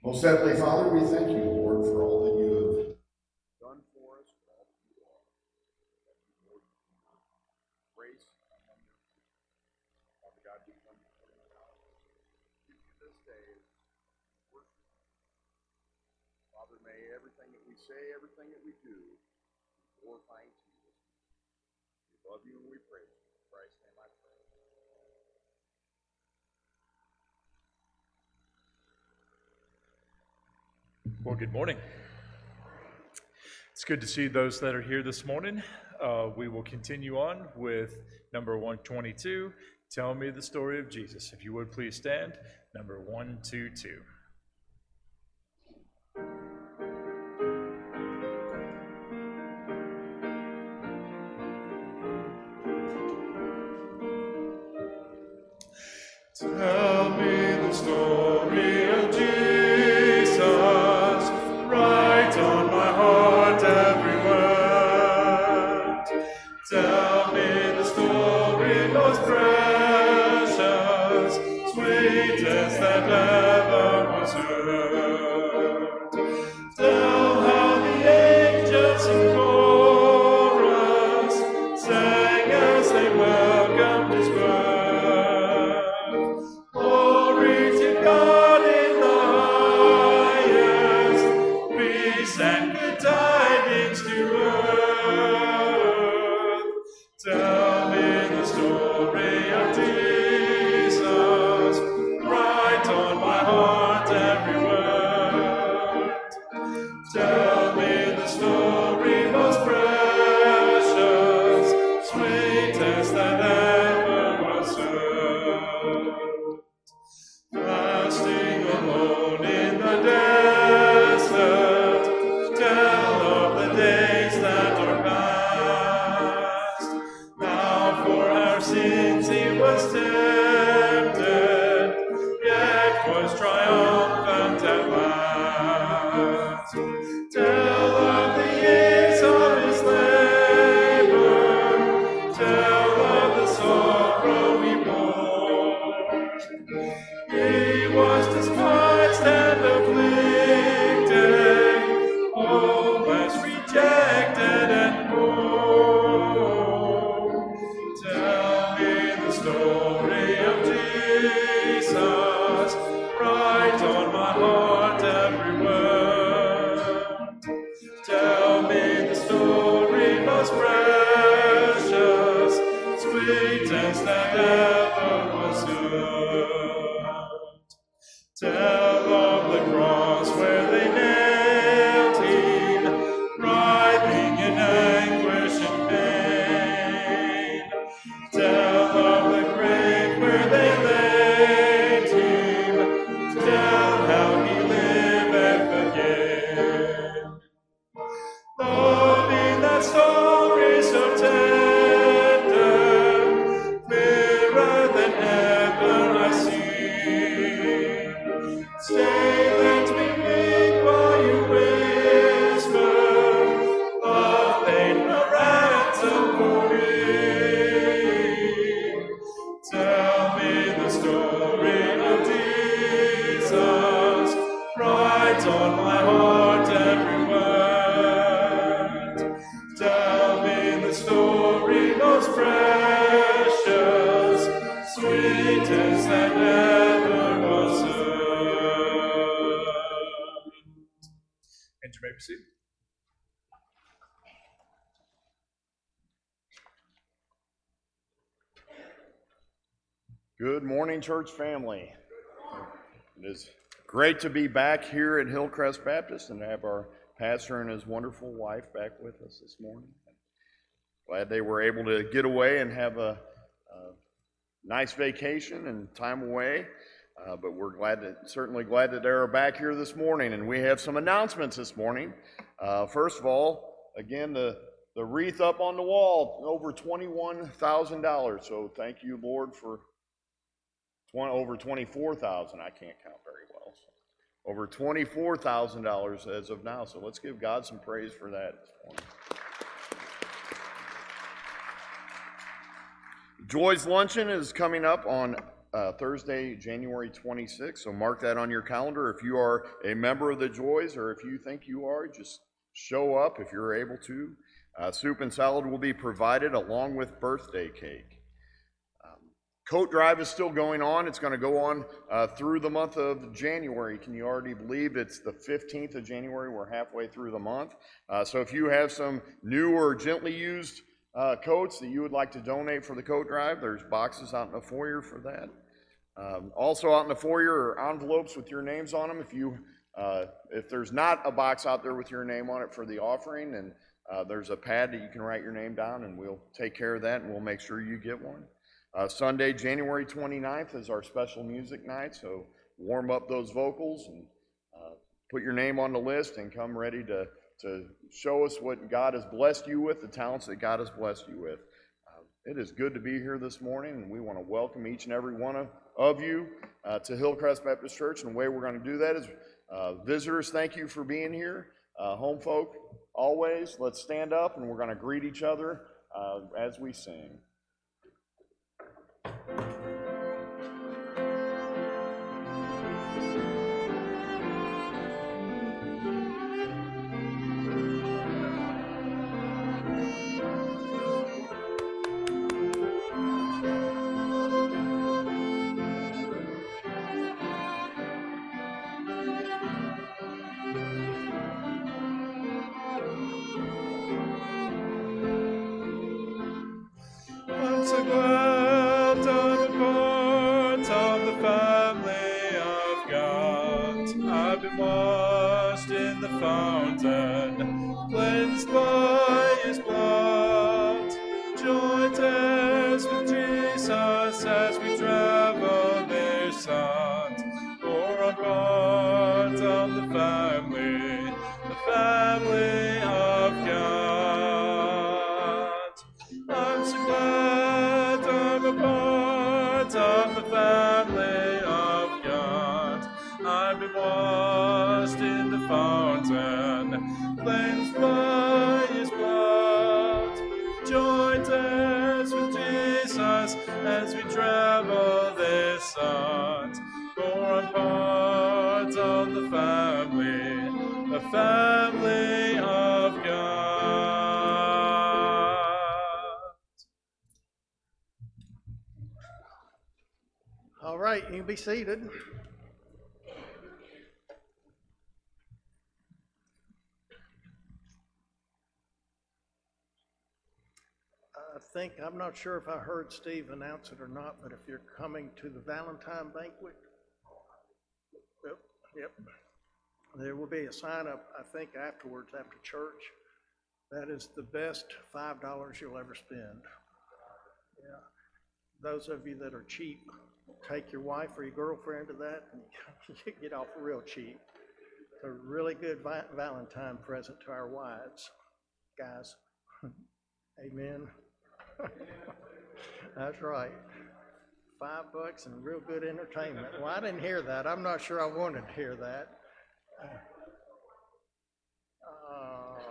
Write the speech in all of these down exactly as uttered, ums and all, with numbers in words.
Most Heavenly Father, we thank you, Lord, for all that you have done for us, for all that you are. Thank you, Lord, for grace and mercy. Father God, we come before you now. Give you this day worship. Father, may everything that we say, everything that we do, be glorifying to you. We love you and we praise you. In Christ's name I pray. Well, good morning. It's good to see those that are here this morning. Uh, we will continue on with number one twenty-two, Tell Me the Story of Jesus. If you would please stand, number one twenty-two. Tell me the story of Jesus, write on my heart every word. Tell me the story most precious, sweetest that ever was heard. Tell how the angels in chorus sang as they welcomed his birth. Glory to God in the highest, peace and good tidings to earth. Tell me the story of Jesus, write on my heart every word. Tell me the story most precious, sweetest that ever was heard. Fasting alone in the desert, tell of the days that are past. Now for our sins he was tempted, yet was triumphant at last. Tell of the years of his labor, tell of the sorrow he bore. He was despised and afflicted, hopeless, rejected, and poor. Tell me the story of Jesus, write on my heart every word. Tell me the story most precious, sweetest that ever was heard. Tell of the cross where they nailed him, writhing in anguish and pain. Tell of the grave where they laid him, tell how he liveth again. Love in that story so tender, clearer than ever I see. Stay, let me think while you whisper, love paid a ransom for me. Tell me the story of Jesus, write on my heart every word. Tell me the story most precious, sweetest that ever was heard. And you may be seated. Good morning, church family. It is great to be back here at Hillcrest Baptist and to have our pastor and his wonderful wife back with us this morning. Glad they were able to get away and have a, a nice vacation and time away. Uh, but we're glad that, certainly glad that they're back here this morning. And we have some announcements this morning. Uh, first of all, again, the, the wreath up on the wall, over twenty-one thousand dollars. So thank you, Lord, for twenty, over twenty-four thousand dollars. I can't count very well. So over twenty-four thousand dollars as of now. So let's give God some praise for that this morning. Joy's Luncheon is coming up on uh, Thursday, January twenty-sixth, so mark that on your calendar. If you are a member of the Joys, or if you think you are, just show up if you're able to. Uh, soup and salad will be provided along with birthday cake. Coat drive is still going on. It's going to go on uh, through the month of January. Can you already believe it's the fifteenth of January? We're halfway through the month. Uh, so if you have some new or gently used uh, coats that you would like to donate for the coat drive, there's boxes out in the foyer for that. Um, also out in the foyer are envelopes with your names on them. If you, uh, if there's not a box out there with your name on it for the offering, and uh, there's a pad that you can write your name down, and we'll take care of that, and we'll make sure you get one. Uh, Sunday, January twenty-ninth is our special music night, so warm up those vocals and uh, put your name on the list and come ready to, to show us what God has blessed you with, the talents that God has blessed you with. Uh, it is good to be here this morning, and we want to welcome each and every one of, of you uh, to Hillcrest Baptist Church, and the way we're going to do that is uh, visitors, thank you for being here. Uh, home folk, always, let's stand up, and we're going to greet each other uh, as we sing. I'm so glad I'm a part of the family of God. I've been washed in the fountain, cleansed by His blood. Joint heirs with Jesus as we travel this earth. For I'm part of the family, the family of God. I'm so glad I'm a part of the family of God. I've been washed in the fountain, cleansed by His blood. Joint heirs with Jesus as we travel this earth. For I'm part of the family, the family of God. All right, you can be seated. I think, I'm not sure if I heard Steve announce it or not, but if you're coming to the Valentine banquet, yep, yep, there will be a sign up, I think, afterwards, after church. That is the best five dollars you'll ever spend. Yeah. Those of you that are cheap, take your wife or your girlfriend to that, and you get off real cheap. It's a really good vi- Valentine present to our wives, guys. Amen. That's right. Five bucks and real good entertainment. Well, I didn't hear that. I'm not sure I wanted to hear that. Uh,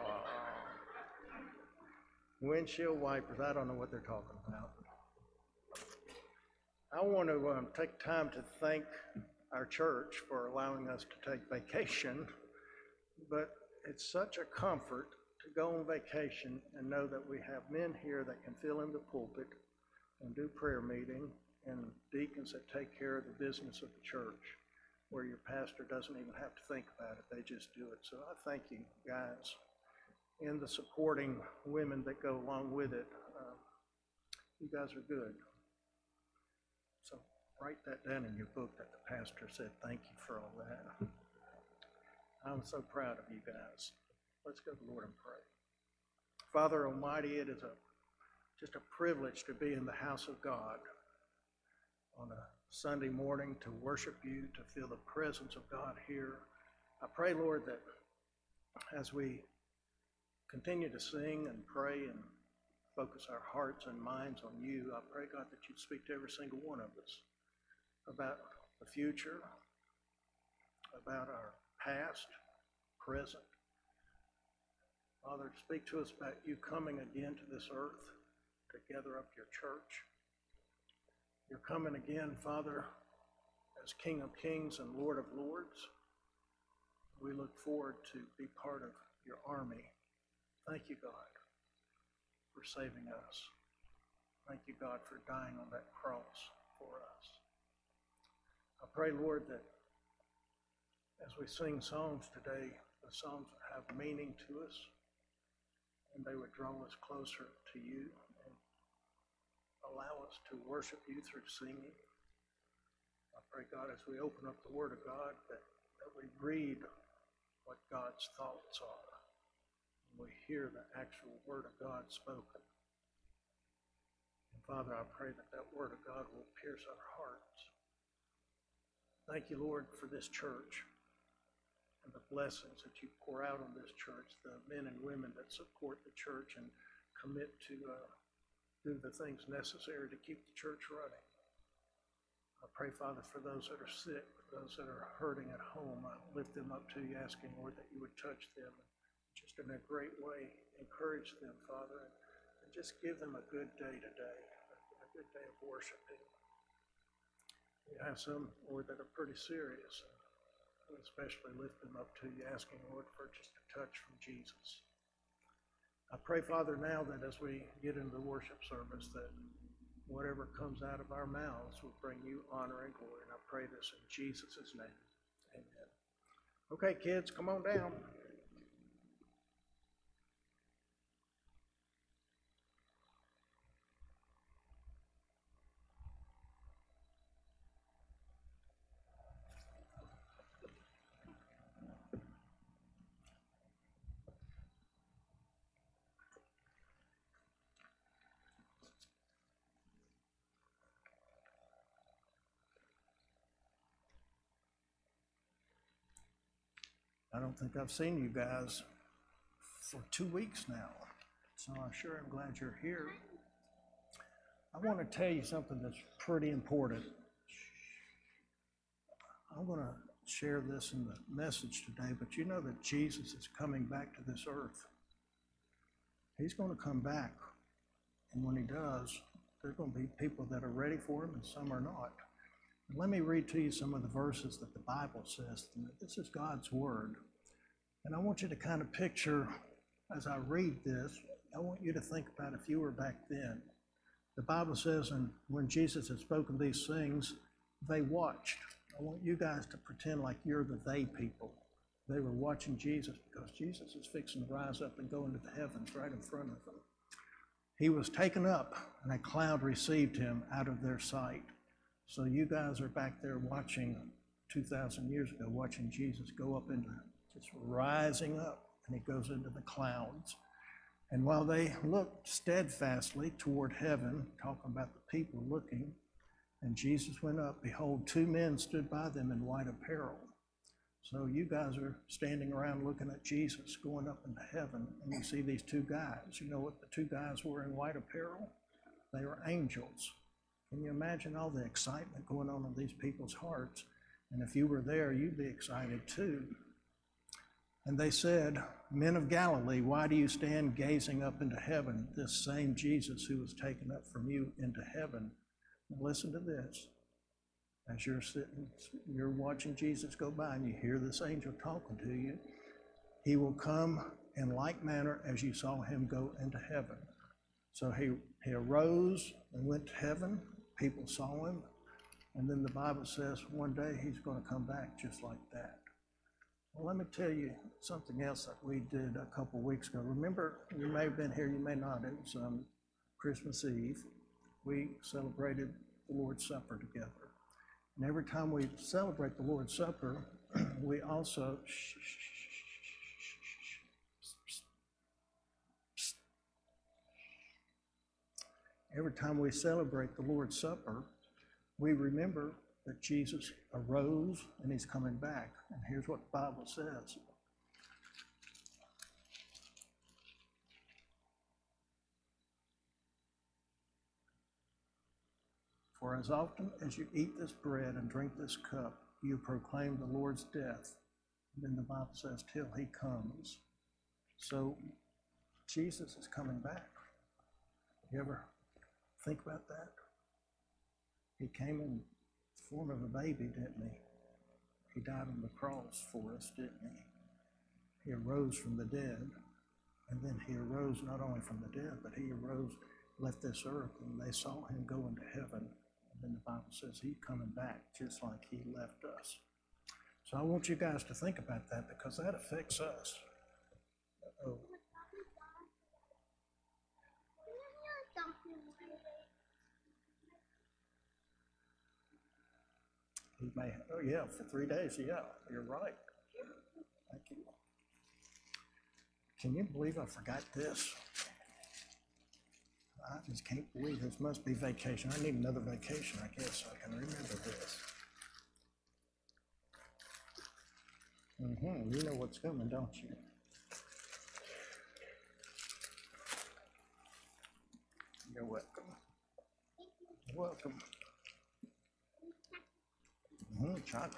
windshield wipers. I don't know what they're talking about. I want to um, take time to thank our church for allowing us to take vacation, but it's such a comfort to go on vacation and know that we have men here that can fill in the pulpit and do prayer meeting, and deacons that take care of the business of the church, where your pastor doesn't even have to think about it, they just do it. So I thank you guys, and the supporting women that go along with it. Uh, you guys are good. So write that down in your book that the pastor said thank you for all that. I'm so proud of you guys. Let's go to the Lord and pray. Father Almighty, it is a just a privilege to be in the house of God on a Sunday morning, to worship you, to feel the presence of God here. I pray, Lord, that as we continue to sing and pray and focus our hearts and minds on you, I pray, God, that you'd speak to every single one of us about the future, about our past, present. Father, speak to us about you coming again to this earth to gather up your church. You're coming again, Father, as King of Kings and Lord of Lords. We look forward to be part of your army. Thank you, God, for saving us. Thank you, God, for dying on that cross for us. I pray, Lord, that as we sing songs today, the songs would have meaning to us, and they would draw us closer to you and allow us to worship you through singing. I pray, God, as we open up the Word of God, that, that we read what God's thoughts are, and we hear the actual Word of God spoken. And Father, I pray that that Word of God will pierce our hearts. Thank you, Lord, for this church and the blessings that you pour out on this church, the men and women that support the church and commit to uh, do the things necessary to keep the church running. I pray, Father, for those that are sick, those that are hurting at home. I lift them up to you, asking, Lord, that you would touch them and just in a great way encourage them, Father, and, and just give them a good day today, a good day of worshiping. We have some, Lord, that are pretty serious. We especially lift them up to you, asking, Lord, for just a touch from Jesus. I pray, Father, now that as we get into the worship service, that whatever comes out of our mouths will bring you honor and glory. And I pray this in Jesus' name. Amen. Okay, kids, come on down. I don't think I've seen you guys for two weeks now, so I'm sure I'm glad you're here. I want to tell you something that's pretty important. I'm going to share this in the message today, but you know that Jesus is coming back to this earth. He's going to come back, and when he does, there are going to be people that are ready for him and some are not. Let me read to you some of the verses that the Bible says. This is God's word. And I want you to kind of picture, as I read this, I want you to think about if you were back then. The Bible says, and when Jesus had spoken these things, they watched. I want you guys to pretend like you're the they people. They were watching Jesus because Jesus is fixing to rise up and go into the heavens right in front of them. He was taken up, and a cloud received him out of their sight. So you guys are back there watching two thousand years ago, watching Jesus go up into, just rising up, and he goes into the clouds. And while they looked steadfastly toward heaven, talking about the people looking, and Jesus went up, behold, two men stood by them in white apparel. So you guys are standing around looking at Jesus going up into heaven, and you see these two guys. You know what the two guys were in white apparel? They were angels. Can you imagine all the excitement going on in these people's hearts? And if you were there, you'd be excited too. And they said, Men of Galilee, why do you stand gazing up into heaven? This same Jesus who was taken up from you into heaven. Now listen to this. As you're sitting, you're watching Jesus go by and you hear this angel talking to you. He will come in like manner as you saw him go into heaven. So he, he arose and went to heaven. People saw him. And then the Bible says one day he's going to come back just like that. Well, let me tell you something else that we did a couple weeks ago. Remember, you may have been here, you may not. It was um, Christmas Eve. We celebrated the Lord's Supper together. And every time we celebrate the Lord's Supper, we also shh, shh, shh, shh, every time we celebrate the Lord's Supper, we remember that Jesus arose and he's coming back. And here's what the Bible says. For as often as you eat this bread and drink this cup, you proclaim the Lord's death. And then the Bible says, till he comes. So Jesus is coming back. You ever think about that? He came in the form of a baby, didn't he? He died on the cross for us, didn't he? He arose from the dead, and then he arose not only from the dead, but he arose, left this earth, and they saw him go into heaven. And then the Bible says he's coming back just like he left us. So I want you guys to think about that, because that affects us. Uh-oh. He may, oh yeah, for three days, yeah, you're right. Thank you. Can you believe I forgot this? I just can't believe this must be vacation. I need another vacation, I guess, so I can remember this. Mm-hmm, you know what's coming, don't you? You're welcome. You're welcome. Mm-hmm, chocolate.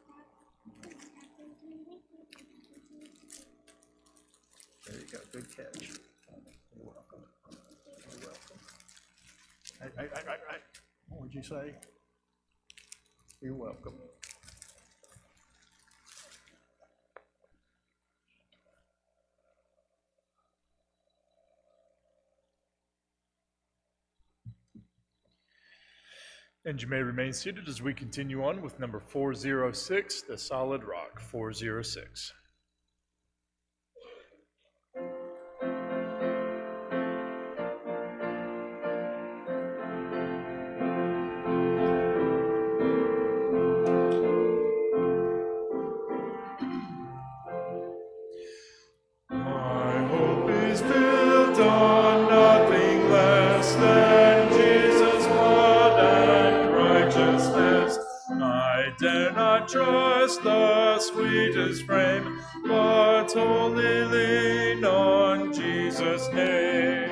There you go, good catch. You're welcome. You're welcome. Hey, hey, hey, hey, hey. What would you say? You're welcome. And you may remain seated as we continue on with number four oh six, The Solid Rock, four oh six. My hope is built on nothing less than Jesus' blood and righteousness. I dare not trust the sweetest frame, but wholly lean on Jesus' name.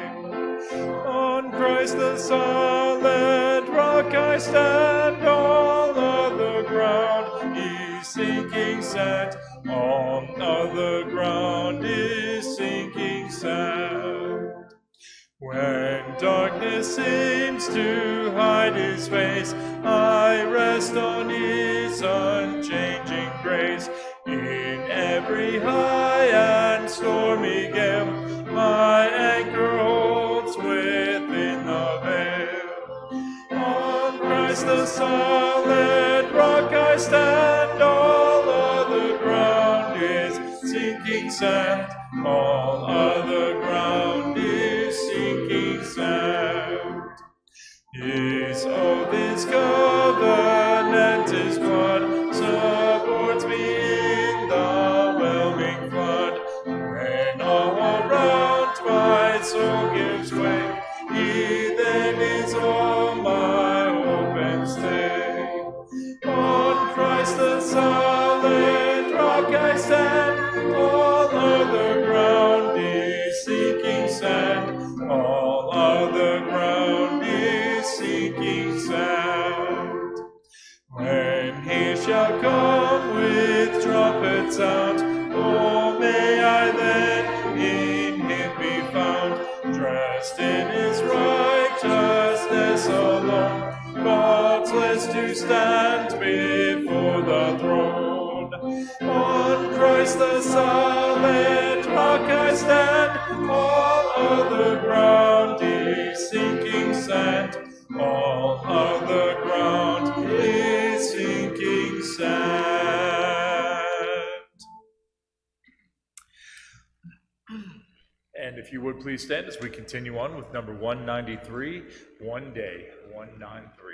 On Christ the solid rock I stand, all other ground is sinking sand. All other ground is sinking sand. When darkness seems to hide his face, I rest on his unchanging grace. In every high and stormy gale, my anchor holds within the veil. On Christ the solid rock I stand, all other ground is sinking sand. All other ground is sinking sand. His oath, his covenant, his blood supports me in the whelming flood. When all around my soul gives way, he then is all my hope and stay. On Christ the solid rock I stand, all other ground is sinking sand. All other ground is sinking sand. When he shall come with trumpet sound, oh, may I then in him be found, dressed in his righteousness alone, faultless to stand before the throne. On Christ the solid rock I stand, all other ground is sinking sand. All other ground is sinking sand. And if you would please stand as we continue on with number one ninety-three, One Day, one ninety-three.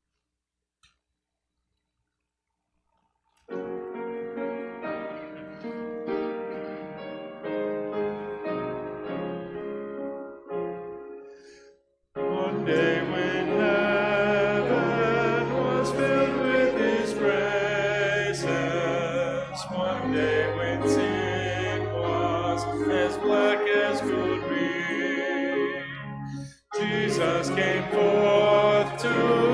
One day when heaven was filled with his praises, one day when sin was as black as could be, Jesus came forth to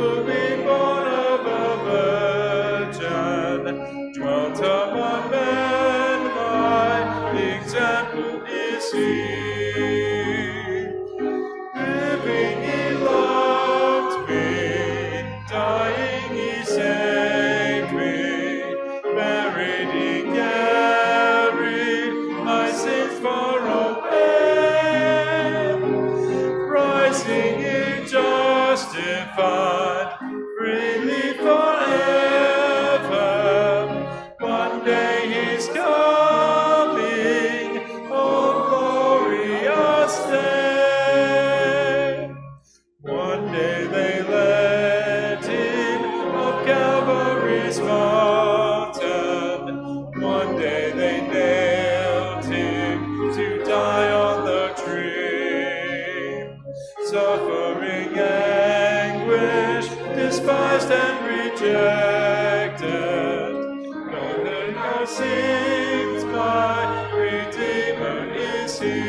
this mountain. One day they nailed him to die on the tree. Suffering, anguish, despised and rejected. Known that our sins, my Redeemer is he.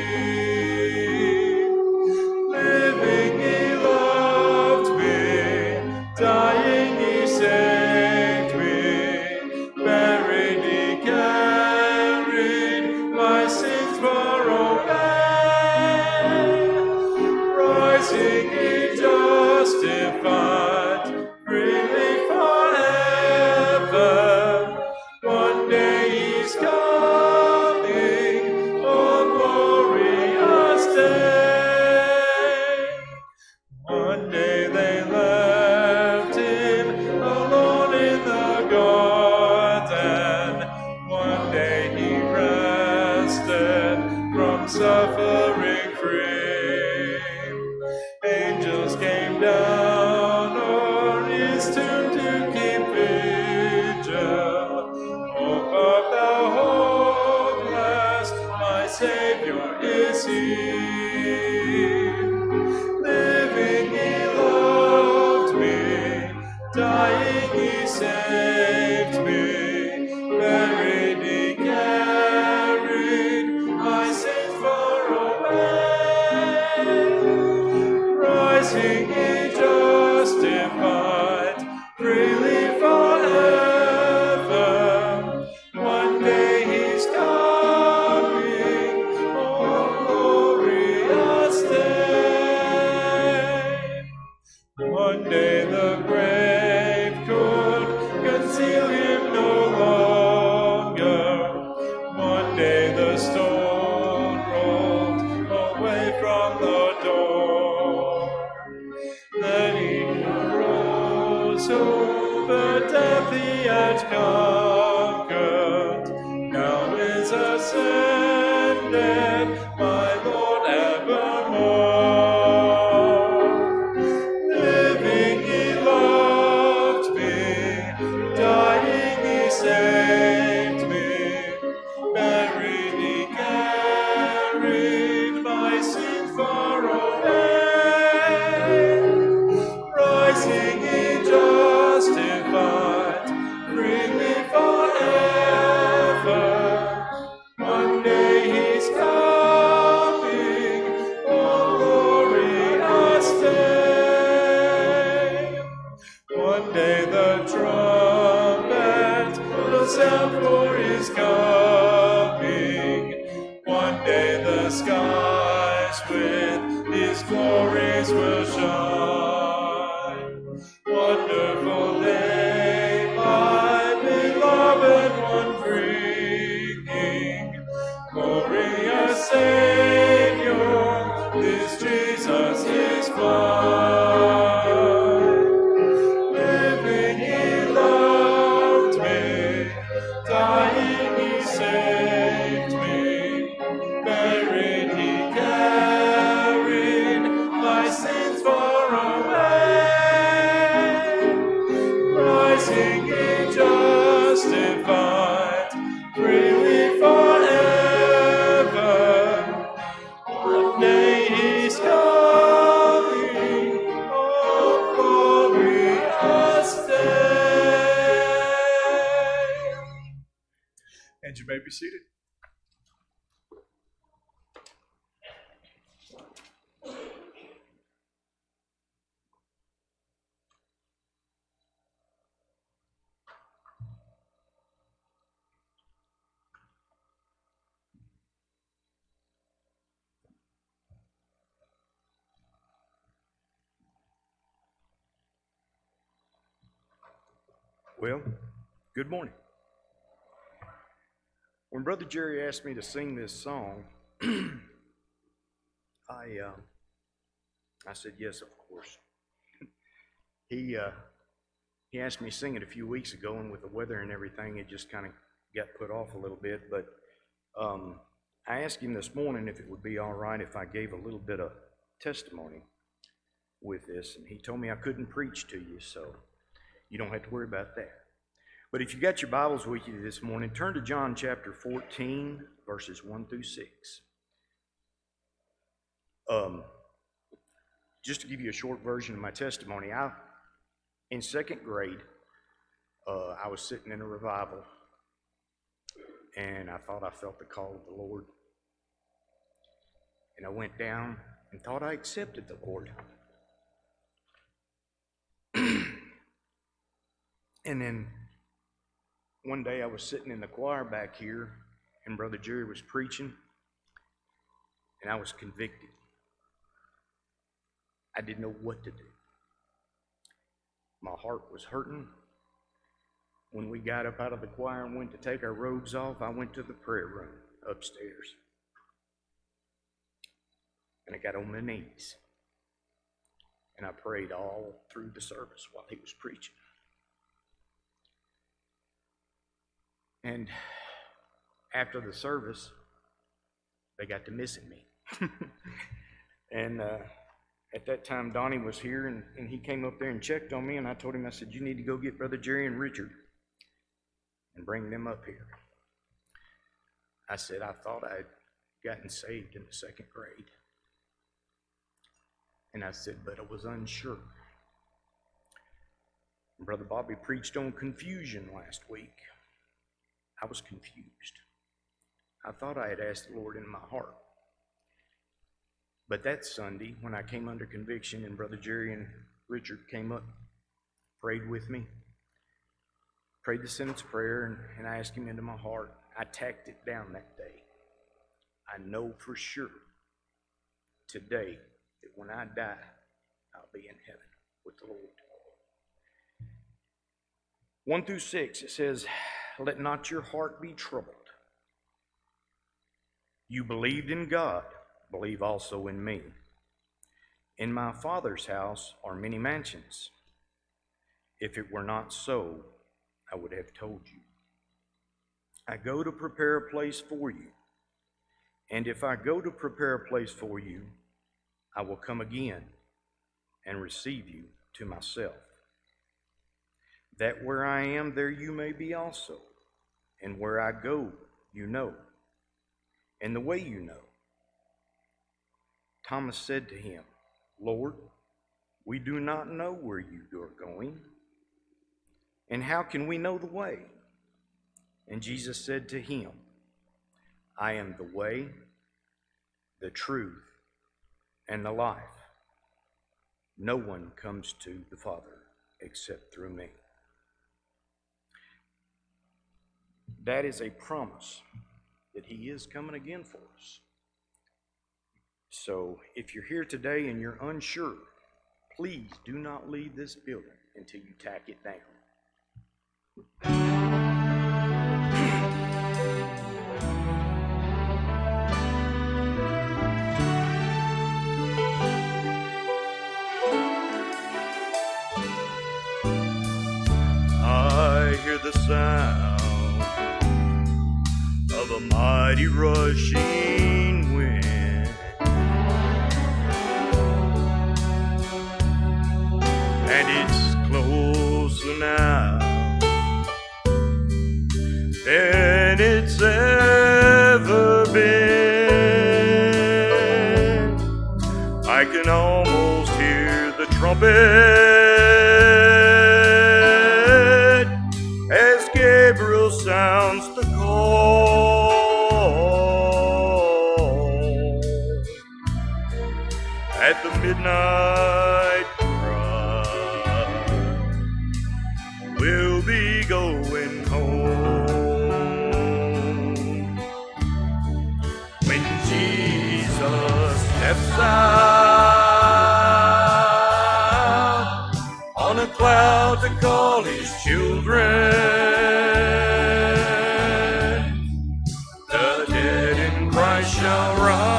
Living he loved me, dying he saved me, buried he carried my sins far away, rising he justified, freely forever. One day he's coming, oh glorious day. One day they left him alone in the garden. One day he rested from suffering free. Angels came down on his tomb to keep vigil. Hope of the hopeless, my Savior is he. Living he loved me, dying he saved me, buried he carried my sins far away, rising he justified, freely forever. One day he's coming, oh glorious day. One day the grave could conceal him no longer. One day the stone rolled away from the door. Then he arose over death he had conquered. Now is ascended, my Lord evermore. Living he loved me, dying he saved me, buried he carried my sins far away, rising he justified, freely forever. One day he's coming, oh glorious day. One day the trumpet will sound for his coming. One day the skies with his glories will shine. Wonderful day, my beloved one bringing. Glorious Savior, this Jesus is mine. Living he loved me, dying he saved me, buried he carried my sins far away, rising he justified, freely forever. One day he's coming, oh glorious day. And you may be seated. Well, good morning. When Brother Jerry asked me to sing this song, I uh, I said yes, of course. he uh, he asked me to sing it a few weeks ago, and with the weather and everything, it just kind of got put off a little bit. But um, I asked him this morning if it would be all right if I gave a little bit of testimony with this, and he told me I couldn't preach to you, so you don't have to worry about that. But if you got your Bibles with you this morning, turn to John chapter fourteen, verses one through six. Um, just to give you a short version of my testimony, I, in second grade, uh, I was sitting in a revival, and I thought I felt the call of the Lord. And I went down and thought I accepted the Lord. And then one day I was sitting in the choir back here, and Brother Jerry was preaching, and I was convicted. I didn't know what to do. My heart was hurting. When we got up out of the choir and went to take our robes off, I went to the prayer room upstairs. And I got on my knees. And I prayed all through the service while he was preaching. And after the service, they got to missing me. and uh, at that time, Donnie was here, and, and he came up there and checked on me, and I told him, I said, you need to go get Brother Jerry and Richard and bring them up here. I said, I thought I'd gotten saved in the second grade. And I said, but I was unsure. And Brother Bobby preached on confusion last week. I was confused. I thought I had asked the Lord in my heart. But that Sunday, when I came under conviction and Brother Jerry and Richard came up, prayed with me, prayed the sinner's prayer, and, and I asked him into my heart, I tacked it down that day. I know for sure today that when I die, I'll be in heaven with the Lord. One through six, it says, let not your heart be troubled. You believed in God, believe also in me. In my Father's house are many mansions. If it were not so, I would have told you. I go to prepare a place for you. And if I go to prepare a place for you, I will come again and receive you to myself, that where I am, there you may be also. And where I go, you know, and the way you know. Thomas said to him, Lord, we do not know where you are going, and how can we know the way? And Jesus said to him, I am the way, the truth, and the life. No one comes to the Father except through me. That is a promise that he is coming again for us. So if you're here today and you're unsure, please do not leave this building until you tack it down. I hear the sound of a mighty rushing wind, and it's closer now than it's ever been. I can almost hear the trumpet as Gabriel sounds the call. At the midnight cry, we'll be going home. When Jesus steps out on a cloud to call his children, the dead in Christ shall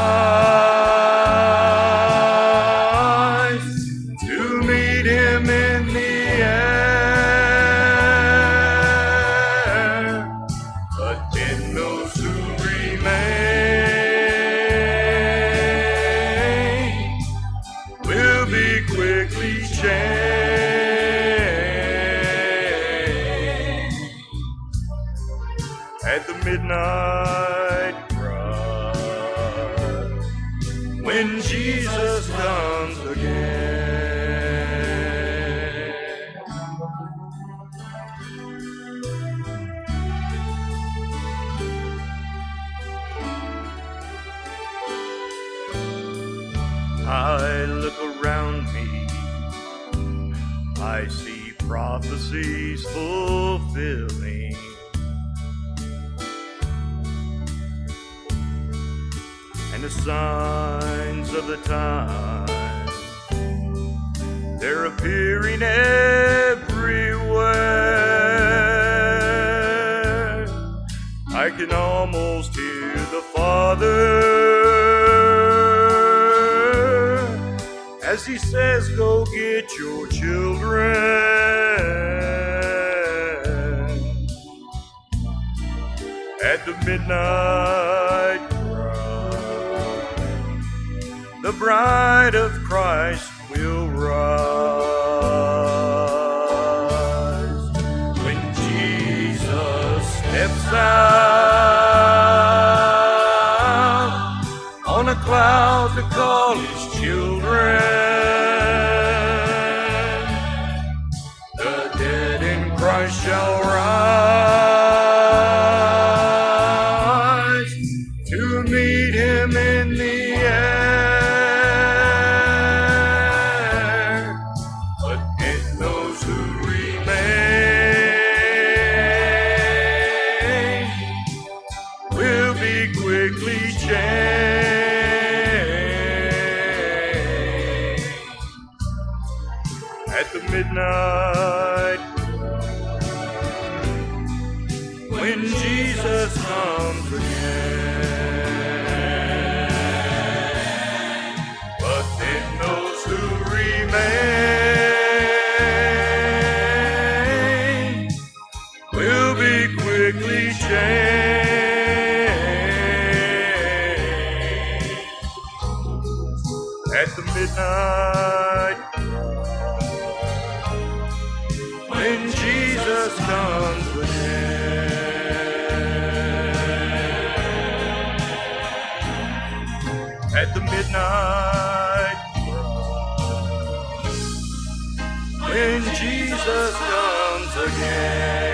rise to meet him in the air. But then those who remain will be quickly changed. midnight cry when Jesus comes again. I look around me, I see prophecies fulfilling, and the signs of the times, they're appearing everywhere. I can almost hear the Father as he says, go get your children. At the midnight cry, the bride of Christ will rise. When Jesus steps out on a cloud to call his children, the dead in Christ shall rise to meet him in the air. But in those who remain will be quickly changed. At the midnight when Jesus comes again. But then those who remain will be quickly changed. At the midnight when Jesus comes again. At the midnight cry, when Jesus comes again.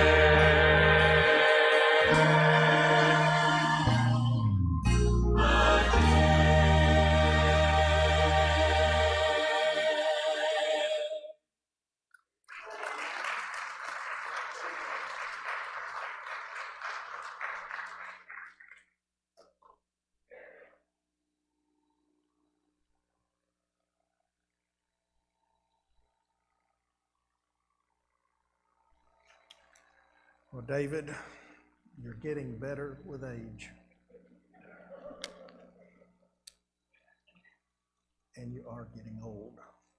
Well, David, you're getting better with age. And you are getting old.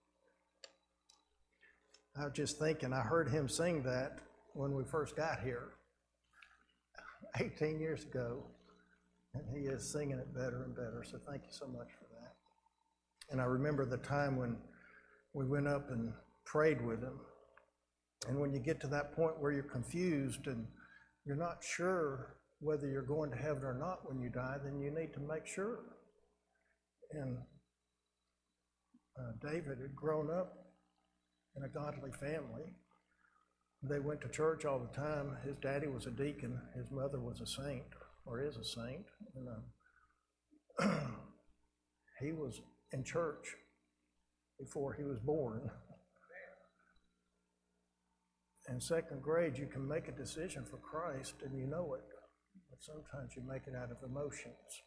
I was just thinking, I heard him sing that when we first got here, eighteen years ago, and he is singing it better and better, so thank you so much for that. And I remember the time when we went up and prayed with him. And when you get to that point where you're confused and you're not sure whether you're going to heaven or not when you die, then you need to make sure. And uh, David had grown up in a godly family. They went to church all the time. His daddy was a deacon. His mother was a saint, or is a saint. And, uh, he was in church before he was born. In second grade, you can make a decision for Christ and you know it, but sometimes you make it out of emotions.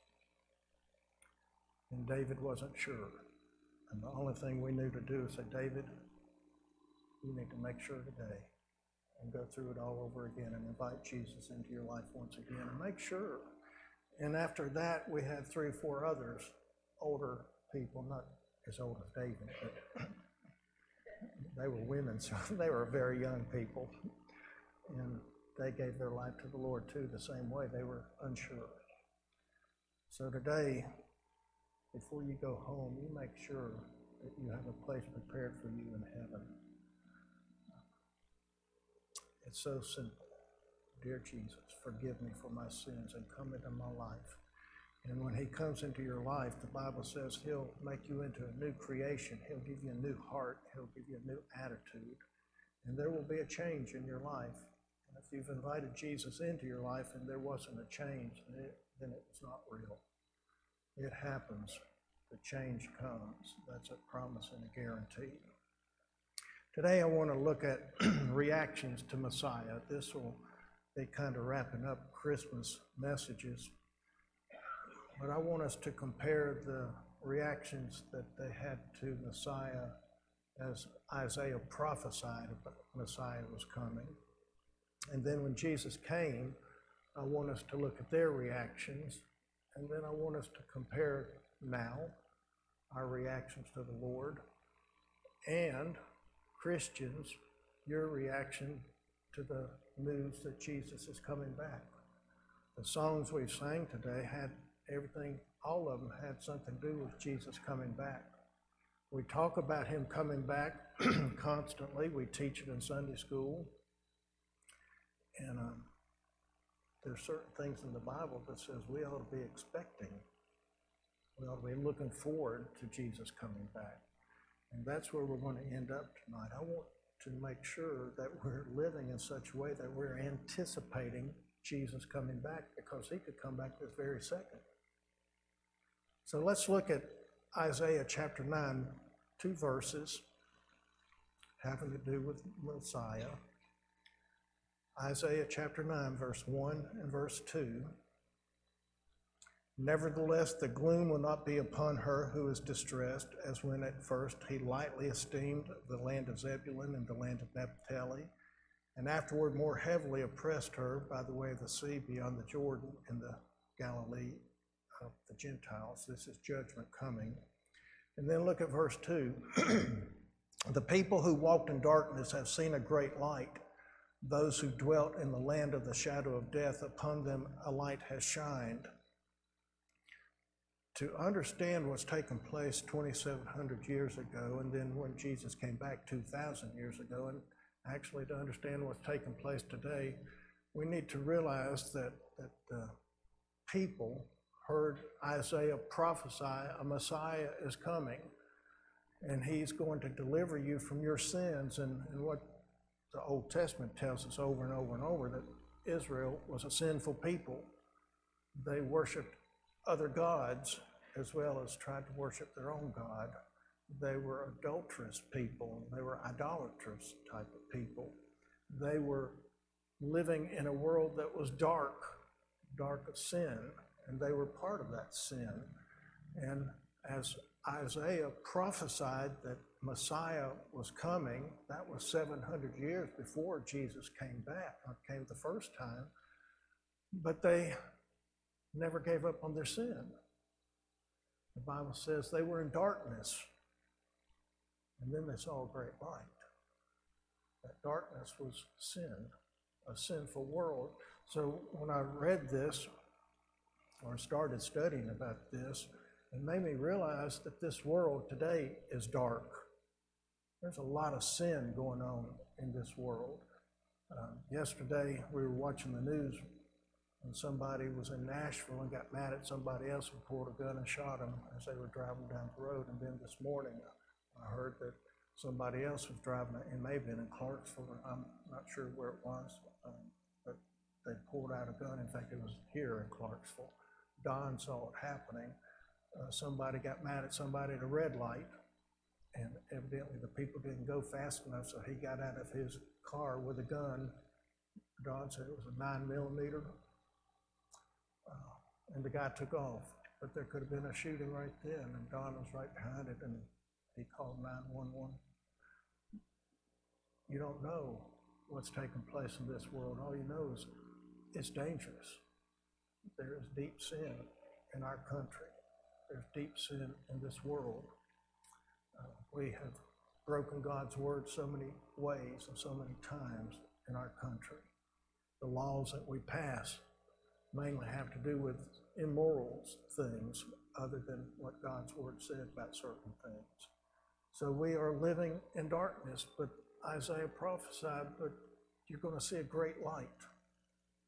And David wasn't sure. And the only thing we knew to do is say, David, you need to make sure today and go through it all over again and invite Jesus into your life once again and make sure. And after that, we had three or four others, older people, not as old as David, but they were women, so they were very young people. And they gave their life to the Lord too, the same way. They were unsure. So today, before you go home, you make sure that you have a place prepared for you in heaven. It's so simple. "Dear Jesus, forgive me for my sins and come into my life." And when he comes into your life, the Bible says he'll make you into a new creation. He'll give you a new heart. He'll give you a new attitude. And there will be a change in your life. And if you've invited Jesus into your life and there wasn't a change, then it, then it was not real. It happens. The change comes. That's a promise and a guarantee. Today I want to look at reactions to Messiah. This will be kind of wrapping up Christmas messages. But I want us to compare the reactions that they had to Messiah as Isaiah prophesied about Messiah was coming. And then when Jesus came, I want us to look at their reactions. And then I want us to compare now our reactions to the Lord and Christians, your reaction to the news that Jesus is coming back. The songs we've sang today had everything, all of them had something to do with Jesus coming back. We talk about him coming back constantly. We teach it in Sunday school. And um, there's certain things in the Bible that says we ought to be expecting. We ought to be looking forward to Jesus coming back. And that's where we're going to end up tonight. I want to make sure that we're living in such a way that we're anticipating Jesus coming back, because he could come back this very second. So let's look at Isaiah chapter nine, two verses having to do with Messiah. Isaiah chapter nine, verse one and verse two. "Nevertheless, the gloom will not be upon her who is distressed, as when at first he lightly esteemed the land of Zebulun and the land of Naphtali, and afterward more heavily oppressed her by the way of the sea beyond the Jordan in the Galilee of the Gentiles." This is judgment coming. And then look at verse two. "The people who walked in darkness have seen a great light. Those who dwelt in the land of the shadow of death, upon them a light has shined." To understand what's taken place twenty-seven hundred years ago, and then when Jesus came back two thousand years ago, and actually to understand what's taking place today, we need to realize that, that the people heard Isaiah prophesy a Messiah is coming, and he's going to deliver you from your sins. And, and what the Old Testament tells us over and over and over, that Israel was a sinful people. They worshiped other gods as well as tried to worship their own God. They were adulterous people. They were idolatrous type of people. They were living in a world that was dark, dark of sin, and they were part of that sin. And as Isaiah prophesied that Messiah was coming, that was seven hundred years before Jesus came back, or came the first time, but they never gave up on their sin. The Bible says they were in darkness, and then they saw a great light. That darkness was sin, a sinful world. So when I read this, or started studying about this, it made me realize that this world today is dark. There's a lot of sin going on in this world. Uh, yesterday, we were watching the news, and somebody was in Nashville and got mad at somebody else and pulled a gun and shot him as they were driving down the road. And then this morning, I heard that somebody else was driving, it may have been in Clarksville, I'm not sure where it was, um, but they pulled out a gun. In fact, it was here in Clarksville. Don saw it happening. Uh, somebody got mad at somebody at a red light, and evidently the people didn't go fast enough, so he got out of his car with a gun. Don said it was a nine millimeter, uh, and the guy took off. But there could have been a shooting right then, and Don was right behind it, and he called nine one one. You don't know what's taking place in this world. All you know is it's dangerous. There is deep sin in our country. There's deep sin in this world. Uh, we have broken God's word so many ways and so many times in our country. The laws that we pass mainly have to do with immoral things other than what God's word said about certain things. So we are living in darkness, but Isaiah prophesied, but you're going to see a great light.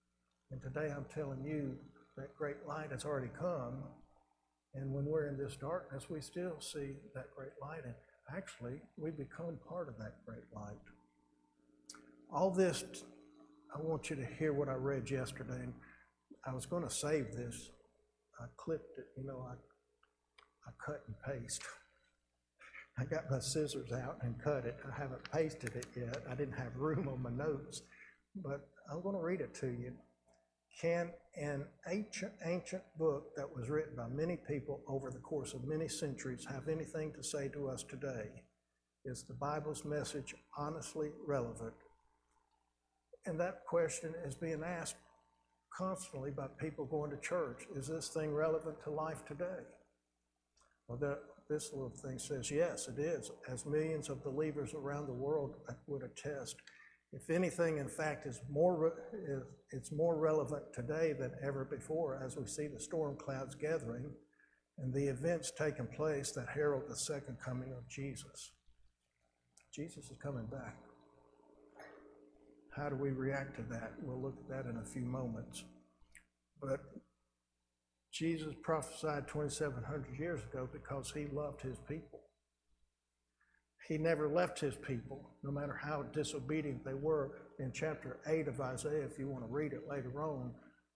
And today I'm telling you that great light has already come. And when we're in this darkness, we still see that great light. And actually, we become part of that great light. All this, I want you to hear what I read yesterday. And I was going to save this. I clipped it, you know, I, I cut and paste. I got my scissors out and cut it. I haven't pasted it yet. I didn't have room on my notes, but I'm going to read it to you. Can an ancient, ancient book that was written by many people over the course of many centuries have anything to say to us today? Is the Bible's message honestly relevant? And that question is being asked constantly by people going to church. Is this thing relevant to life today? Well, the, this little thing says, yes, it is, as millions of believers around the world would attest. If anything, in fact, is more, it's more relevant today than ever before as we see the storm clouds gathering and the events taking place that herald the second coming of Jesus. Jesus is coming back. How do we react to that? We'll look at that in a few moments. But Jesus prophesied twenty-seven hundred years ago because he loved his people. He never left his people, no matter how disobedient they were. In chapter eight of Isaiah, if you want to read it later on,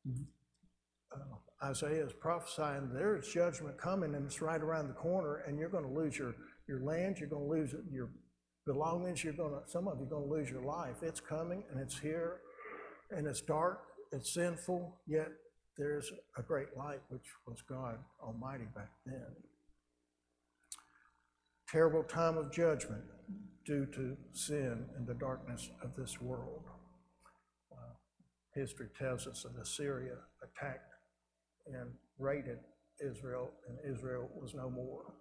uh, Isaiah is prophesying there is judgment coming and it's right around the corner, and you're going to lose your, your land, you're going to lose your belongings, you're going to, some of you are going to lose your life. It's coming and it's here, and it's dark, it's sinful, yet there's a great light, which was God Almighty back then. Terrible time of judgment due to sin and the darkness of this world. Uh, history tells us that Assyria attacked and raided Israel, and Israel was no more.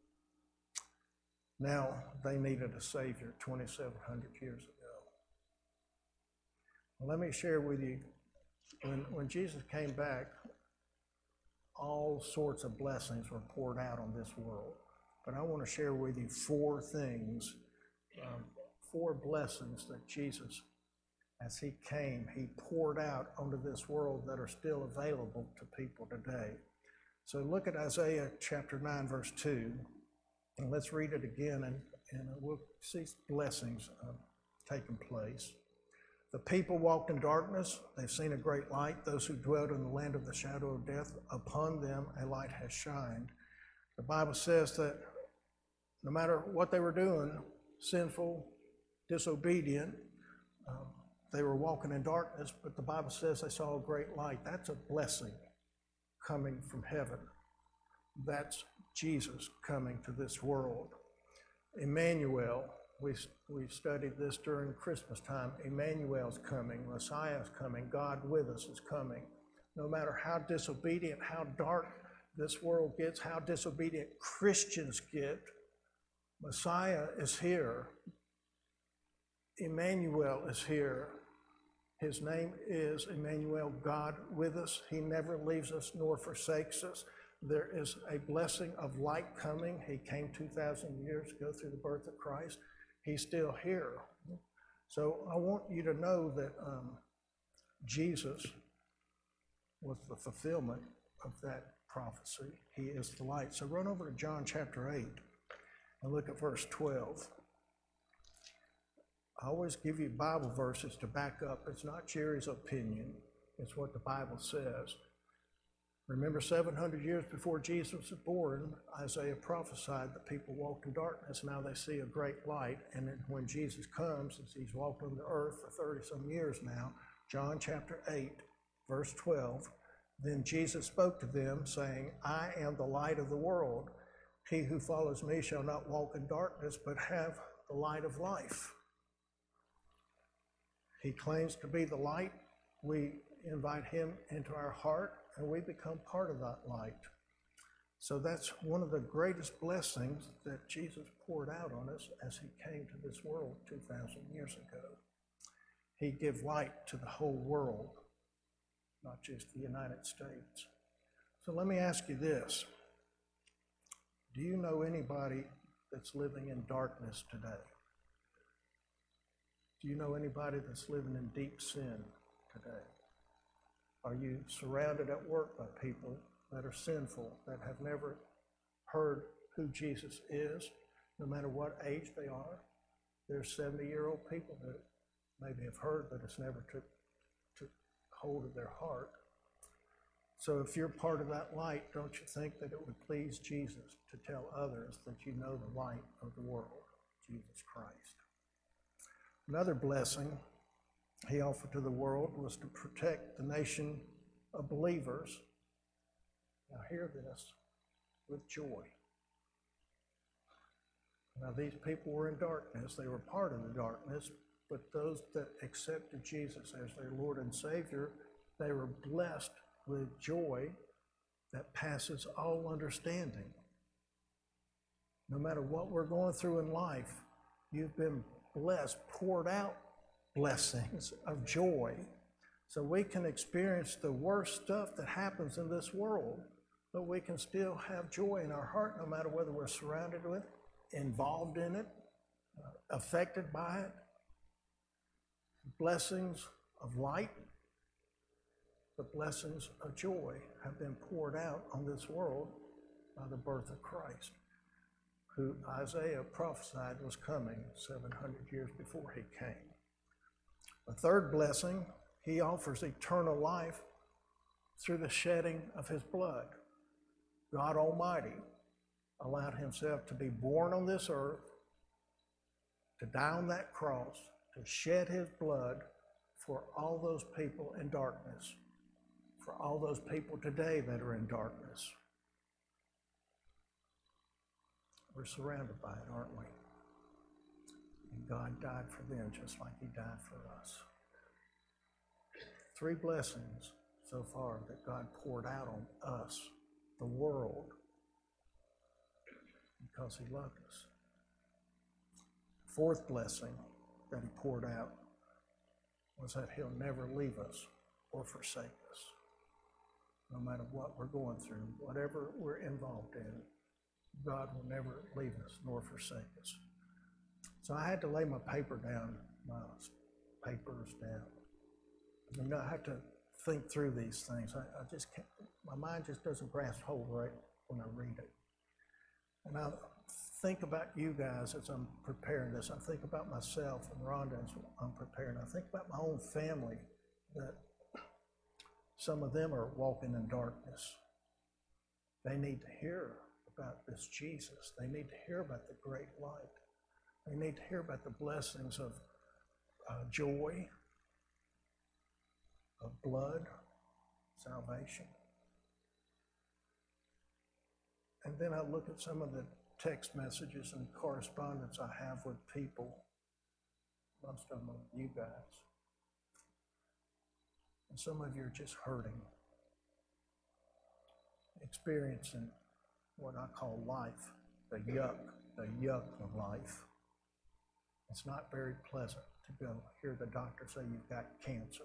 Now they needed a Savior twenty-seven hundred years ago. Well, let me share with you, when, when Jesus came back, all sorts of blessings were poured out on this world. But I want to share with you four things, um, four blessings that Jesus, as he came, he poured out onto this world that are still available to people today. So look at Isaiah chapter nine, verse two, and let's read it again, and, and we'll see blessings uh, taking place. The people walked in darkness, they've seen a great light. Those who dwelled in the land of the shadow of death, upon them a light has shined. The Bible says that no matter what they were doing, sinful, disobedient, um, they were walking in darkness, but the Bible says they saw a great light. That's a blessing coming from heaven. That's Jesus coming to this world. Emmanuel, we, we studied this during Christmas time. Emmanuel's coming, Messiah's coming, God with us is coming. No matter how disobedient, how dark this world gets, how disobedient Christians get, Messiah is here. Emmanuel is here. His name is Emmanuel, God with us. He never leaves us nor forsakes us. There is a blessing of light coming. He came two thousand years ago through the birth of Christ. He's still here. So I want you to know that um, Jesus was the fulfillment of that prophecy. He is the light. So run over to John chapter eight and look at verse twelve. I always give you Bible verses to back up. It's not Jerry's opinion. It's what the Bible says. Remember, seven hundred years before Jesus was born, Isaiah prophesied that people walked in darkness. Now they see a great light. And then when Jesus comes, as he's walked on the earth for thirty some years now, John chapter eight, verse twelve, then Jesus spoke to them, saying, I am the light of the world. He who follows me shall not walk in darkness, but have the light of life. He claims to be the light. We invite him into our heart, and we become part of that light. So that's one of the greatest blessings that Jesus poured out on us as he came to this world two thousand years ago. He gave light to the whole world, not just the United States. So let me ask you this. Do you know anybody that's living in darkness today? Do you know anybody that's living in deep sin today? Are you surrounded at work by people that are sinful, that have never heard who Jesus is, no matter what age they are? There's seventy-year-old people that maybe have heard, but it's never took, took hold of their heart. So if you're part of that light, don't you think that it would please Jesus to tell others that you know the light of the world, Jesus Christ? Another blessing he offered to the world was to protect the nation of believers. Now hear this, with joy. Now these people were in darkness. They were part of the darkness, but those that accepted Jesus as their Lord and Savior, they were blessed with joy that passes all understanding. No matter what we're going through in life, you've been blessed, poured out blessings of joy. So we can experience the worst stuff that happens in this world, but we can still have joy in our heart no matter whether we're surrounded with it, involved in it, uh, affected by it. Blessings of light, the blessings of joy have been poured out on this world by the birth of Christ, who Isaiah prophesied was coming seven hundred years before he came. The third blessing, he offers eternal life through the shedding of his blood. God Almighty allowed himself to be born on this earth, to die on that cross, to shed his blood for all those people in darkness, for all those people today that are in darkness. We're surrounded by it, aren't we? And God died for them just like he died for us. Three blessings so far that God poured out on us, the world, because he loved us. Fourth blessing that he poured out was that he'll never leave us or forsake us. No matter what we're going through, whatever we're involved in, God will never leave us nor forsake us. So I had to lay my paper down, my papers down. You know, I have to think through these things. I, I just can't, my mind just doesn't grasp hold right when I read it. And I think about you guys as I'm preparing this. I think about myself and Rhonda as I'm preparing. I think about my own family, that some of them are walking in darkness. They need to hear about this Jesus. They need to hear about the great light. They need to hear about the blessings of uh, joy, of blood, salvation. And then I look at some of the text messages and correspondence I have with people, most of them are you guys. And some of you are just hurting, experiencing what I call life, the yuck, the yuck of life. It's not very pleasant to go hear the doctor say you've got cancer.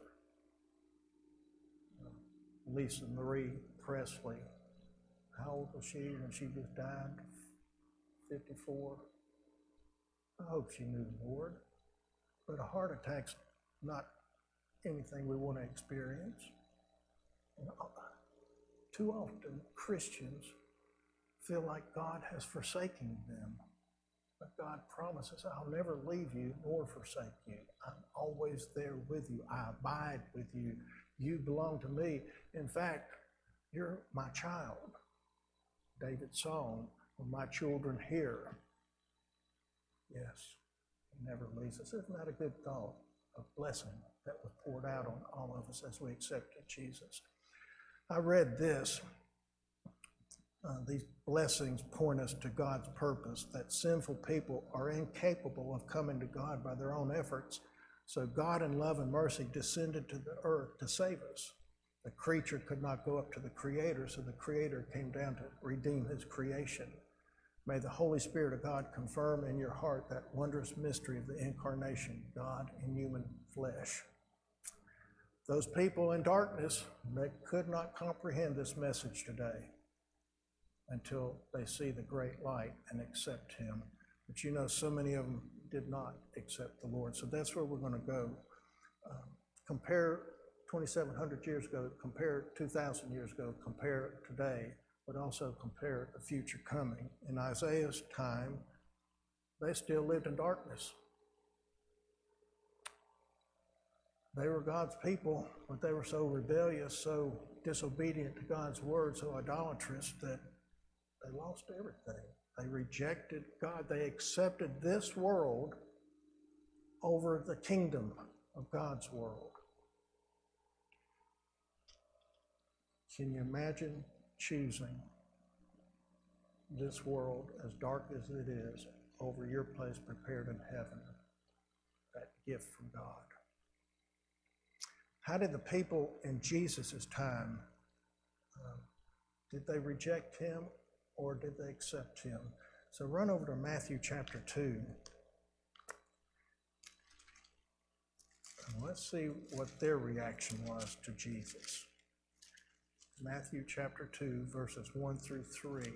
Uh, Lisa Marie Presley, how old was she when she just died? fifty-four. I hope she knew the Lord. But a heart attack's not anything we want to experience. And too often, Christians feel like God has forsaken them. But God promises, I'll never leave you nor forsake you. I'm always there with you. I abide with you. You belong to me. In fact, you're my child. David's song, my children hear. Yes, he never leaves us. Isn't that a good thought? A blessing that was poured out on all of us as we accepted Jesus. I read this. Uh, these blessings point us to God's purpose, that sinful people are incapable of coming to God by their own efforts. So God in love and mercy descended to the earth to save us. The creature could not go up to the Creator, so the Creator came down to redeem his creation. May the Holy Spirit of God confirm in your heart that wondrous mystery of the incarnation, God in human flesh. Those people in darkness, they could not comprehend this message today until they see the great light and accept him. But you know, so many of them did not accept the Lord. So that's where we're going to go. Uh, compare twenty-seven hundred years ago, compare two thousand years ago, compare it today, but also compare the future coming. In Isaiah's time, they still lived in darkness. They were God's people, but they were so rebellious, so disobedient to God's word, so idolatrous that they lost everything. They rejected God. They accepted this world over the kingdom of God's world. Can you imagine choosing this world, as dark as it is, over your place prepared in heaven? That gift from God. How did the people in Jesus' time, uh, did they reject him or did they accept him? So run over to Matthew chapter two. And let's see what their reaction was to Jesus. Matthew chapter two, verses one through three.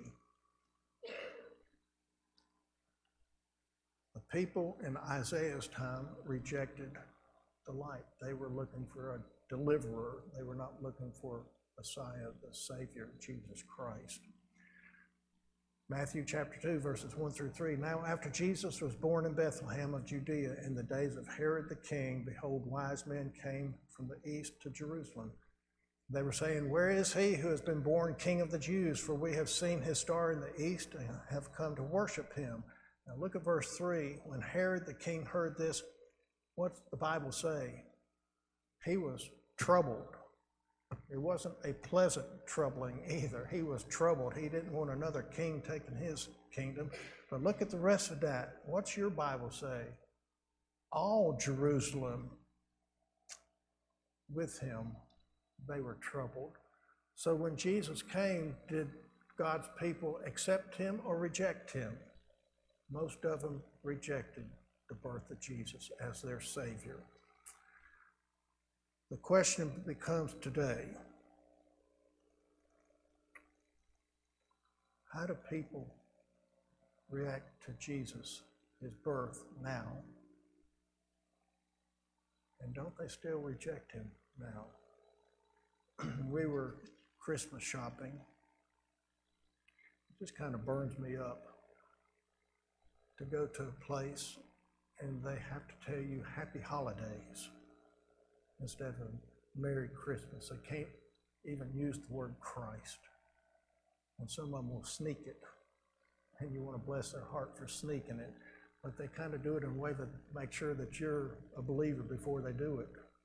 The people in Isaiah's time rejected the light. They were looking for a deliverer. They were not looking for Messiah, the Savior, Jesus Christ. Matthew chapter two, verses one through three. Now after Jesus was born in Bethlehem of Judea in the days of Herod the king, behold, wise men came from the east to Jerusalem. They were saying, where is he who has been born King of the Jews? For we have seen his star in the east and have come to worship him. Now look at verse three. When Herod the king heard this, what's the Bible say? He was troubled. It wasn't a pleasant troubling either. He was troubled. He didn't want another king taking his kingdom. But look at the rest of that. What's your Bible say? All Jerusalem with him, they were troubled. So when Jesus came, did God's people accept him or reject him? Most of them rejected the birth of Jesus as their Savior. The question becomes today, how do people react to Jesus, his birth now? And don't they still reject him now? We were Christmas shopping. It just kind of burns me up to go to a place and they have to tell you happy holidays instead of Merry Christmas. They can't even use the word Christ. And some of them will sneak it. And you want to bless their heart for sneaking it. But they kind of do it in a way that make sure that you're a believer before they do it.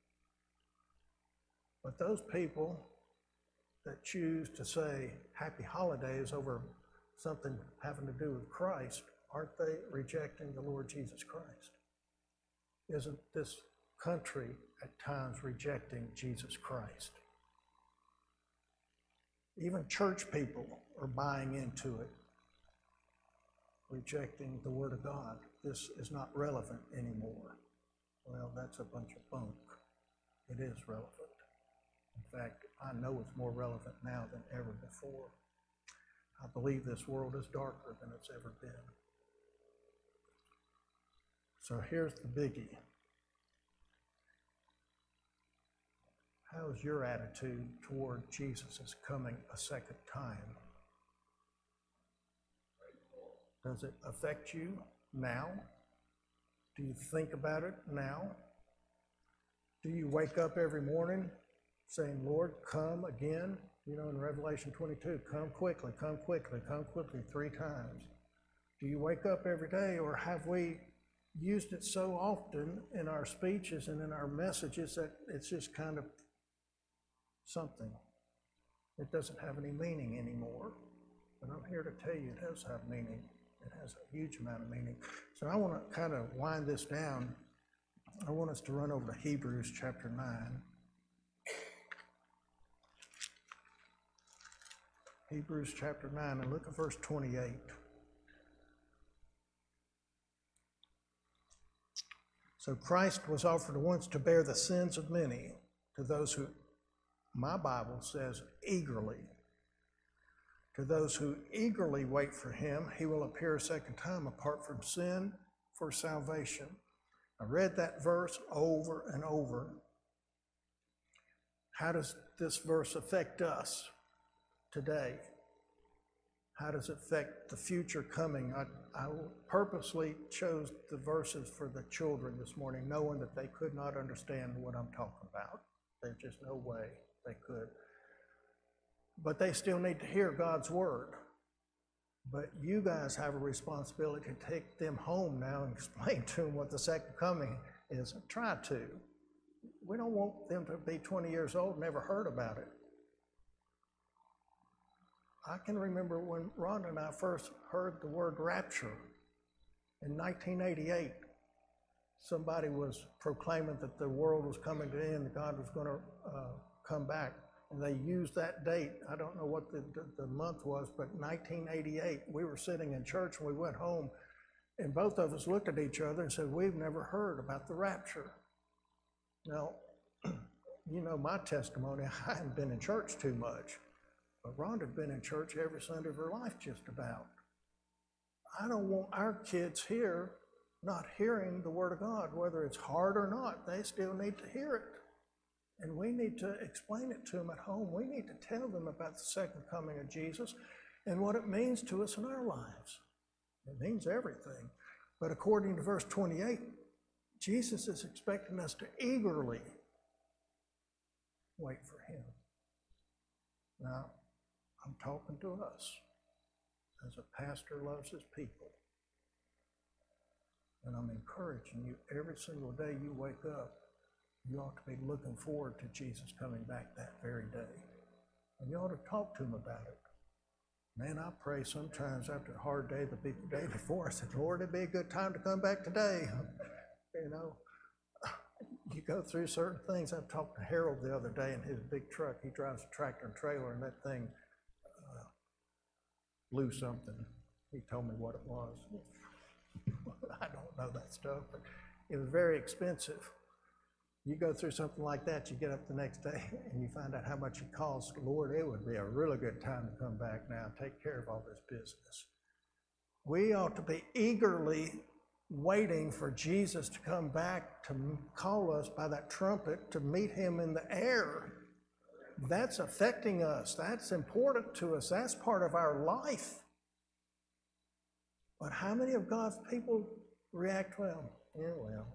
But those people that choose to say happy holidays over something having to do with Christ, aren't they rejecting the Lord Jesus Christ? Isn't this country at times rejecting Jesus Christ? Even church people are buying into it, rejecting the Word of God. This is not relevant anymore. Well, that's a bunch of bunk. It is relevant. In fact, I know it's more relevant now than ever before. I believe this world is darker than it's ever been. So here's the biggie. How is your attitude toward Jesus' coming a second time? Does it affect you now? Do you think about it now? Do you wake up every morning saying, Lord, come again? You know, in Revelation twenty-two, come quickly, come quickly, come quickly, three times. Do you wake up every day, or have we used it so often in our speeches and in our messages that it's just kind of something? It doesn't have any meaning anymore. But I'm here to tell you it does have meaning. It has a huge amount of meaning. So I want to kind of wind this down. I want us to run over to Hebrews chapter nine. Hebrews chapter nine, and look at verse twenty-eight. So Christ was offered once to bear the sins of many, to those who, my Bible says, eagerly. To those who eagerly wait for him, he will appear a second time apart from sin for salvation. I read that verse over and over. how does this verse affect us today? How does it affect the future coming? I, I purposely chose the verses for the children this morning, knowing that they could not understand what I'm talking about. There's just no way they could. But they still need to hear God's word. But you guys have a responsibility to take them home now and explain to them what the second coming is. Try to. We don't want them to be twenty years old and never heard about it. I can remember when Rhonda and I first heard the word rapture in nineteen eighty-eight. Somebody was proclaiming that the world was coming to an end, God was going to uh, come back. And they used that date. I don't know what the, the, the month was, but nineteen eighty-eight, we were sitting in church and we went home, and both of us looked at each other and said, we've never heard about the rapture. Now, you know my testimony, I hadn't been in church too much. But Rhonda had been in church every Sunday of her life, just about. I don't want our kids here not hearing the Word of God, whether it's hard or not. They still need to hear it. And we need to explain it to them at home. We need to tell them about the second coming of Jesus and what it means to us in our lives. It means everything. But according to verse twenty-eight, Jesus is expecting us to eagerly wait for him. Now, I'm talking to us as a pastor loves his people. And I'm encouraging you every single day you wake up, you ought to be looking forward to Jesus coming back that very day. And you ought to talk to him about it. Man, I pray sometimes after a hard day, the day before, I said, Lord, it'd be a good time to come back today. You know, you go through certain things. I talked to Harold the other day in his big truck. He drives a tractor and trailer, and that thing uh, blew something. He told me what it was. I don't know that stuff, but it was very expensive. You go through something like that, you get up the next day and you find out how much it costs. Lord, it would be a really good time to come back now and take care of all this business. We ought to be eagerly waiting for Jesus to come back to call us by that trumpet to meet him in the air. That's affecting us. That's important to us. That's part of our life. But how many of God's people react well? Yeah, well.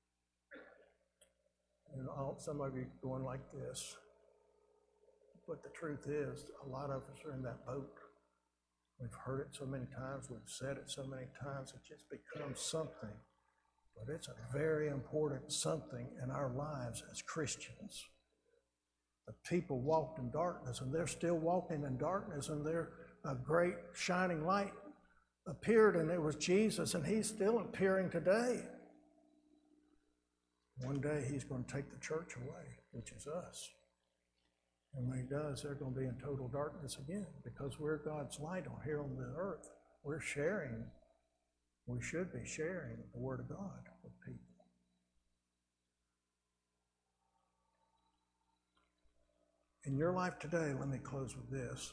And all, some of you going like this. But the truth is, a lot of us are in that boat. We've heard it so many times, we've said it so many times, it just becomes something. But it's a very important something in our lives as Christians. The people walked in darkness, and they're still walking in darkness, and they're a great shining light appeared, and it was Jesus, and he's still appearing today. One day he's going to take the church away, which is us. And when he does, they're going to be in total darkness again because we're God's light on here on the earth. We're sharing, we should be sharing the Word of God with people. In your life today, let me close with this.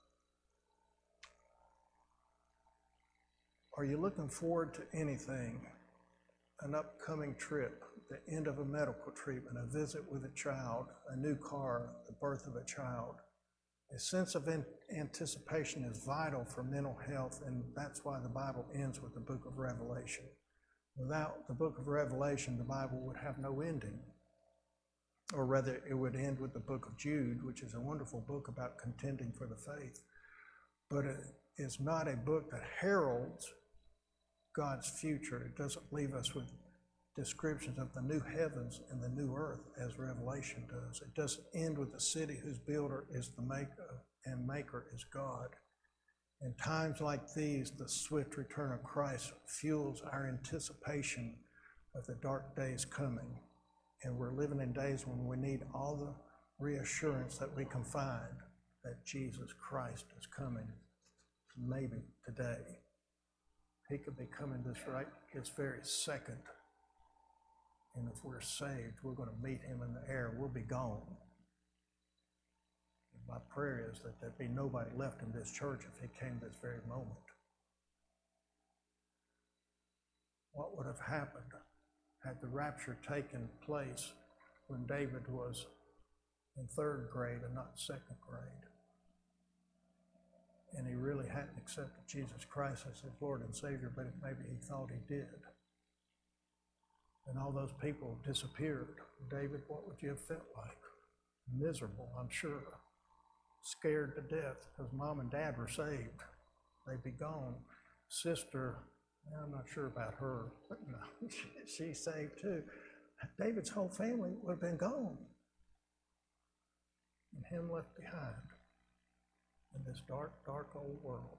Are you looking forward to anything? An upcoming trip, the end of a medical treatment, a visit with a child, a new car, the birth of a child. A sense of anticipation is vital for mental health, and that's why the Bible ends with the book of Revelation. Without the book of Revelation, the Bible would have no ending. Or rather, it would end with the book of Jude, which is a wonderful book about contending for the faith. But it is not a book that heralds God's future. It doesn't leave us with descriptions of the new heavens and the new earth as Revelation does. It doesn't end with the city whose builder is the maker and maker is God. In times like these, the swift return of Christ fuels our anticipation of the dark days coming. And we're living in days when we need all the reassurance that we can find that Jesus Christ is coming, maybe today. He could be coming this right this very second. And if we're saved, we're going to meet him in the air. We'll be gone. And my prayer is that there'd be nobody left in this church if he came this very moment. What would have happened had the rapture taken place when David was in third grade and not second grade. And he really hadn't accepted Jesus Christ as his Lord and Savior, but maybe he thought he did. And all those people disappeared. David, what would you have felt like? Miserable, I'm sure. Scared to death because mom and dad were saved. They'd be gone. Sister, I'm not sure about her, but no, she's saved too. David's whole family would have been gone. And him left behind in this dark, dark old world.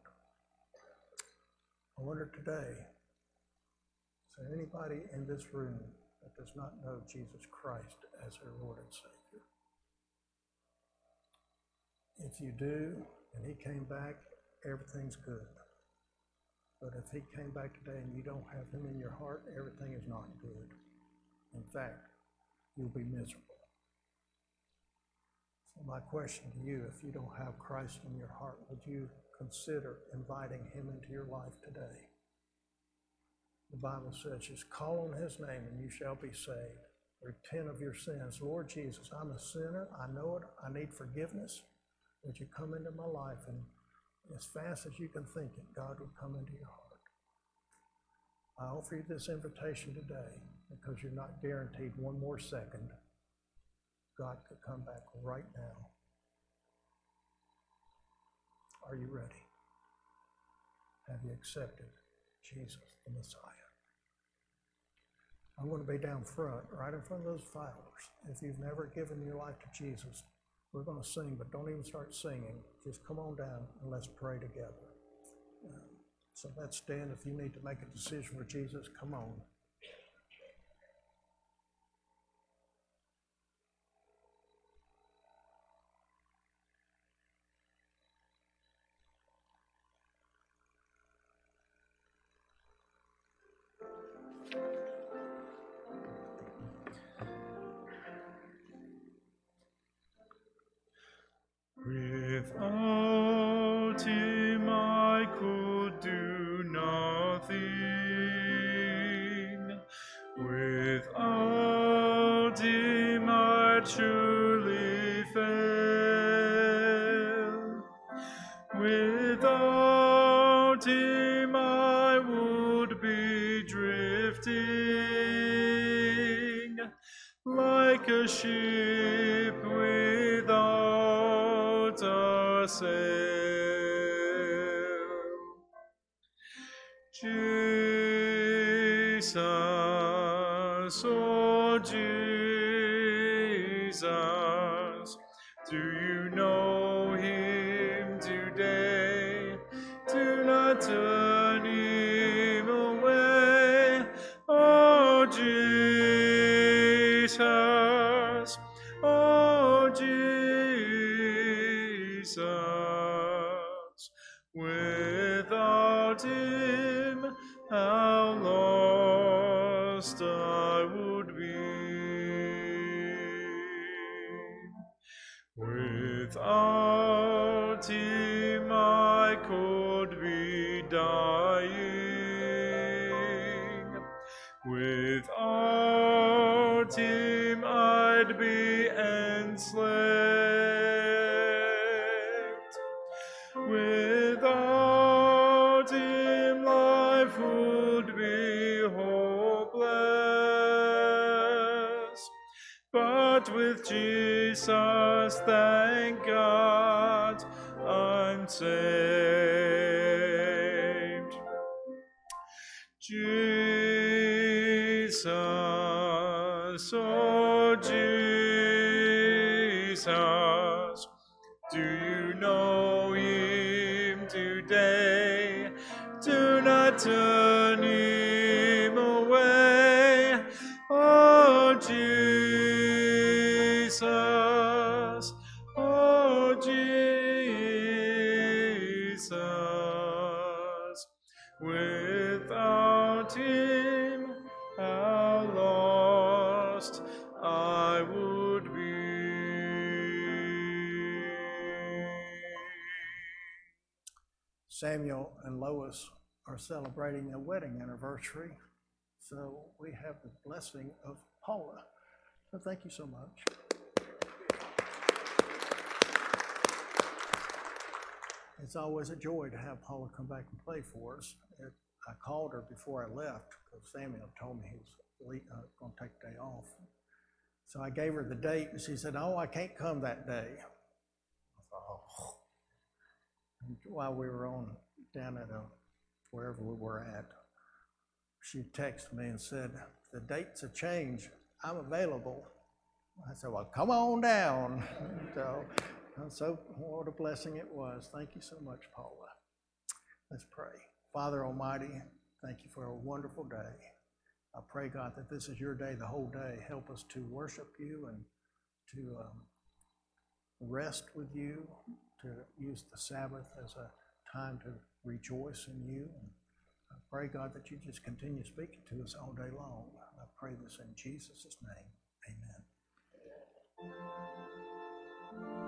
I wonder today, is there anybody in this room that does not know Jesus Christ as their Lord and Savior? If you do, and he came back, everything's good. But if he came back today and you don't have him in your heart, everything is not good. In fact, you'll be miserable. So my question to you, if you don't have Christ in your heart, would you consider inviting him into your life today? The Bible says, just call on his name and you shall be saved. Repent of your sins. Lord Jesus, I'm a sinner. I know it. I need forgiveness. Would you come into my life, and as fast as you can think it, God would come into your heart. I offer you this invitation today because you're not guaranteed one more second. God could come back right now. Are you ready? Have you accepted Jesus, the Messiah? I'm going to be down front, right in front of those flowers. If you've never given your life to Jesus, we're going to sing, but don't even start singing. Just come on down and let's pray together. Um, so let's stand. If you need to make a decision for Jesus, come on. Without him I could do nothing. Without him I'd surely fail. Without him I would be drifting like a ship without a sail. Jesus, oh Jesus, do you know him today? Do not turn him away. Oh Jesus, oh Jesus, without him how lost I would be. Without him I could be dying. Without him I'd be enslaved. Without him life would be hopeless. But with Jesus, thank God, I'm saved. Jesus, oh Jesus, do you know him today? Do not turn him away. Oh Jesus, oh Jesus, without him how lost I would be. Samuel and Lois are celebrating a wedding anniversary, so we have the blessing of Paula. So thank you so much. it's always a joy to have Paula come back and play for us. It, I called her before I left because Samuel told me he was le- uh, going to take the day off. So I gave her the date, and she said, "Oh, I can't come that day." I thought, oh. And while we were on down at a, wherever we were at, she texted me and said, "The dates have changed. I'm available." I said, "Well, come on down." So, so what a blessing it was. Thank you so much, Paula. Let's pray. Father Almighty, thank you for a wonderful day. I pray, God, that this is your day, the whole day. Help us to worship you and to um, rest with you, to use the Sabbath as a time to rejoice in you. And I pray, God, that you just continue speaking to us all day long. I pray this in Jesus' name. Amen.